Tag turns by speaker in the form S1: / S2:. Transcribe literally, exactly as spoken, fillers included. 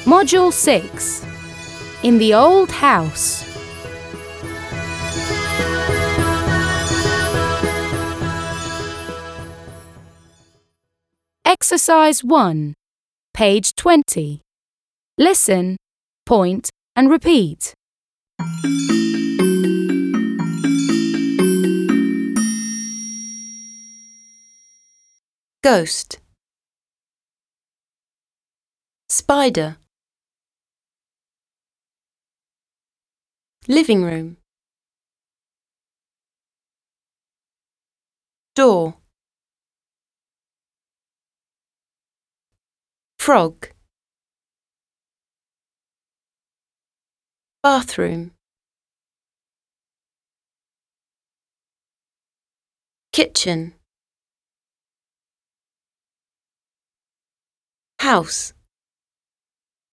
S1: Module six. In the old house. Exercise one. Page twenty. Listen, point and repeat.
S2: Ghost. Spider. Living room. Door. Frog. Bathroom. Kitchen. House.